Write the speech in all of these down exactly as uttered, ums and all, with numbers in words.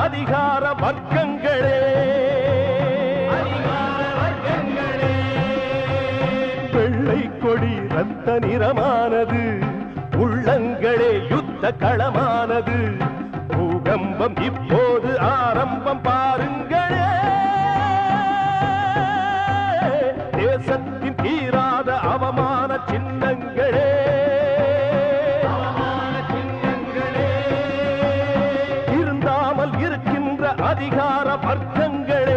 அதிகார வர்க்கங்களே, வெள்ளை கொடி ரத்த நிறமானது, உள்ளங்களே யுத்த களமானது. பூகம்பம் இப்போது ஆரம்பம் பாருங்களே, தேசத்தின் தீராத அவமான சின்னங்களே, இருந்தாமல் இருக்கின்ற அதிகார வர்க்கங்களே,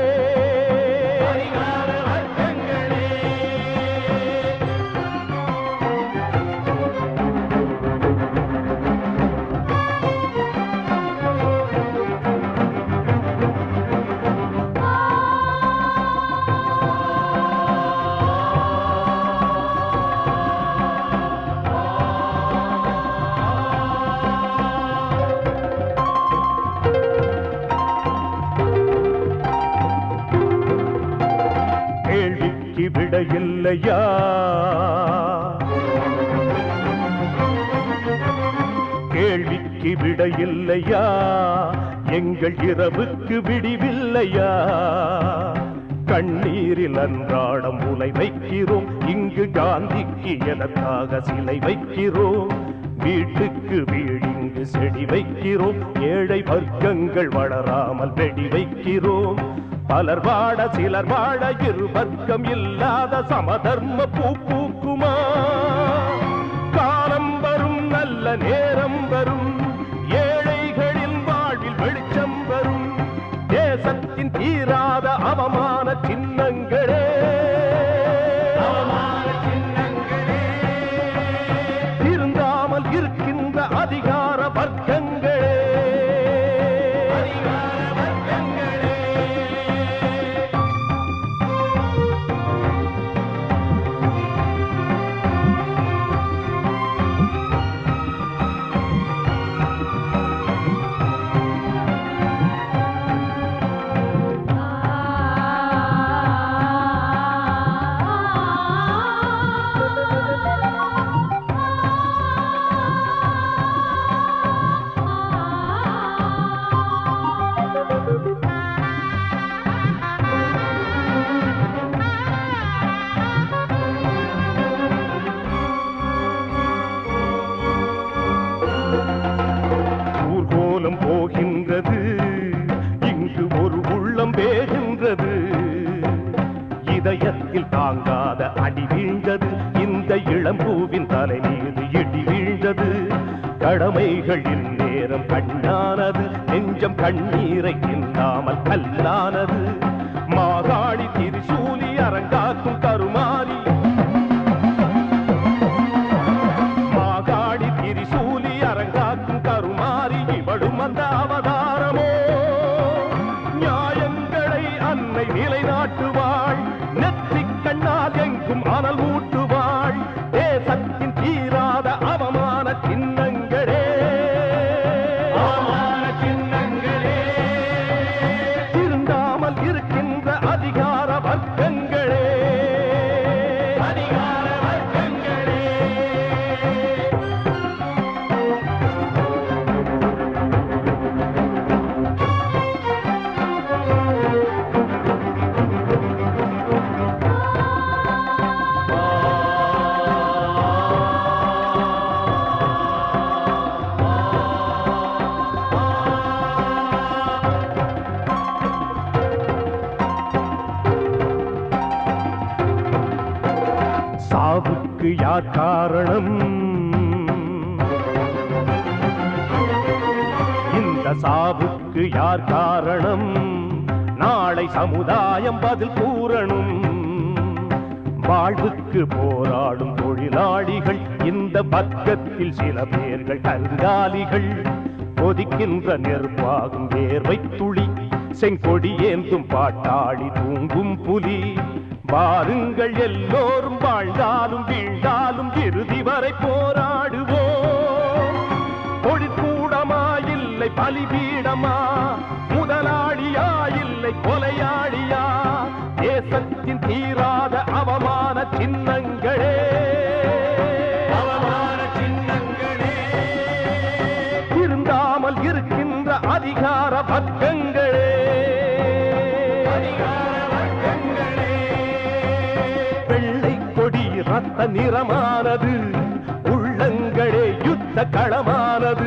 இல்லையா கேள்விக்கு விட இல்லையா, எங்கள் இரவுக்கு விடிவில்லையா? கண்ணீரில் அன்றாடம் உலை வைக்கிறோம், இங்கு காந்திக்கு எதற்காக சிலை வைக்கிறோம்? வீட்டுக்கு வீடிங்கு செடி வைக்கிறோம், ஏழை வர்க்கங்கள் வளராமல் வெடி வைக்கிறோம். பலர் வாட சிலர் வாட இரு வர்க்கம் இல்லாத சமதர்ம பூ பூக்குமா? காலம் வரும் நல்ல நேரம் வரும், ஏழைகளின் வாழ்வில் வெளிச்சம் வரும். தேசத்தின் தீராத அவமான சின்னங்களே, திருந்தாமல் இருக்கின்ற அதிகார வர்க்கங்களே, போகின்றது இங்கு ஒரு உள்ளம் வேகின்றது. இதயத்தில் தாங்காத அடி வீழ்ந்தது, இந்த இளம்பூவின் தலை மீது இடி வீழ்ந்தது. கடமைகள் இந்நேரம் கண்ணானது, நெஞ்சம் கண்ணீரை இல்லாமல் கல்லானது. மாகாணி திரிசூலி அரங்காக்கும் கருமாறி, மாகாணி திரிசூலி அரங்காக்கும் கருமாறி, இவளும் அந்த அவதாரமோ? நியாயங்களை அன்னை நிலைநாட்டுவாள், நெற்றிக் கண்ணால் எங்கும் அனல் ஊட்டுவாள். தேசத்தின் தீராத அவமான சின்னங்களே, அவமான சின்னங்களே, திருந்தாமல் இருக்கின்ற அதிகார வர்க்கங்களே, அதிகார வர்க்கங்களே. சாவுக்கு யார் காரணம்? இந்த சாவுக்கு யார் காரணம்? நாளை சமுதாயம் பதில் கூறணும். வாழ்வுக்கு போராடும் தொழிலாளிகள், இந்த பக்கத்தில் சில பேர்கள் கருங்காலிகள். கொதிக்கின்ற நெருப்பாகும் வேர்வை துளி, செங்கொடி ஏந்தும் பாட்டாளி தூங்கும் புலி. வாருங்கள் எல்லோரும் வாழ்ந்தாலும் வீழ்ந்தாலும் இறுதி வரை போராடுவோம். தொழிற்கூடமா இல்லை பலிபீடமா, முதலாளியா இல்லை கொலையாளியா? தேசத்தின் தீராத அவமான சின்னங்களே, அவமான சின்னங்களே, திருந்தாமல் இருக்கின்ற அதிகார ரத்த நிறமானது உள்ளங்களே யுத்த களமானது